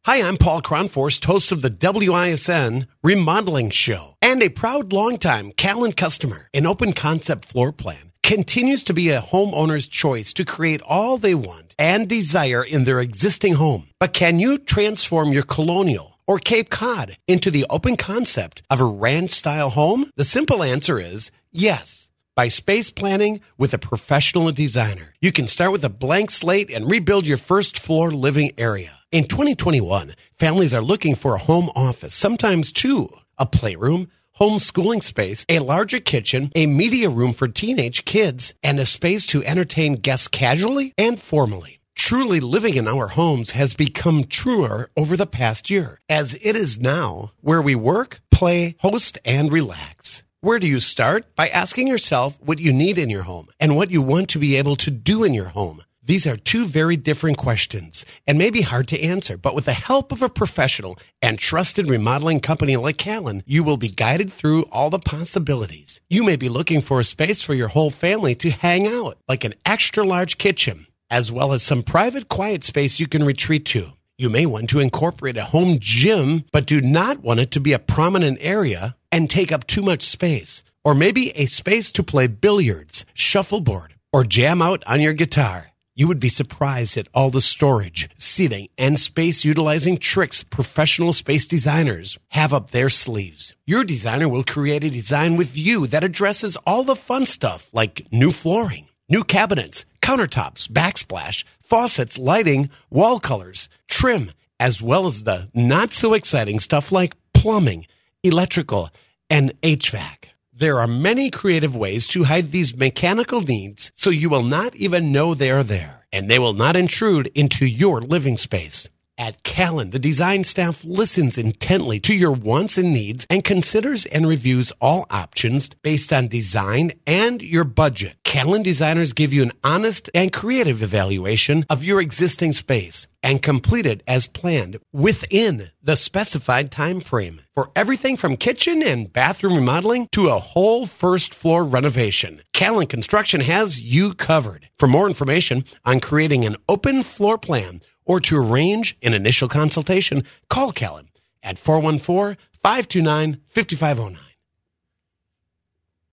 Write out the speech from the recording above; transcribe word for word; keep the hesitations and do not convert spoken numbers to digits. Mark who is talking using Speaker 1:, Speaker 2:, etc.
Speaker 1: Hi, I'm Paul Cronforst, host of the W I S N Remodeling Show, and a proud longtime Callan customer. An open concept floor plan continues to be a homeowner's choice to create all they want and desire in their existing home. But can you transform your colonial or Cape Cod into the open concept of a ranch-style home? The simple answer is yes. By space planning with a professional designer, you can start with a blank slate and rebuild your first floor living area. In twenty twenty-one, families are looking for a home office, sometimes two, a playroom, homeschooling space, a larger kitchen, a media room for teenage kids, and a space to entertain guests casually and formally. Truly living in our homes has become truer over the past year, as it is now where we work, play, host, and relax. Where do you start? By asking yourself what you need in your home and what you want to be able to do in your home. These are two very different questions and may be hard to answer, but with the help of a professional and trusted remodeling company like Callan, you will be guided through all the possibilities. You may be looking for a space for your whole family to hang out, like an extra large kitchen, as well as some private quiet space you can retreat to. You may want to incorporate a home gym, but do not want it to be a prominent area and take up too much space. Or maybe a space to play billiards, shuffleboard, or jam out on your guitar. You would be surprised at all the storage, seating, and space-utilizing tricks professional space designers have up their sleeves. Your designer will create a design with you that addresses all the fun stuff like new flooring, new cabinets, countertops, backsplash, faucets, lighting, wall colors, trim, as well as the not-so-exciting stuff like plumbing, electrical, and H V A C. There are many creative ways to hide these mechanical needs so you will not even know they are there, and they will not intrude into your living space. At Callan, the design staff listens intently to your wants and needs and considers and reviews all options based on design and your budget. Callan designers give you an honest and creative evaluation of your existing space and complete it as planned within the specified time frame for everything from kitchen and bathroom remodeling to a whole first floor renovation. Callan Construction has you covered. For more information on creating an open floor plan or to arrange an initial consultation, call Callan at four one four, five two nine, five five zero nine.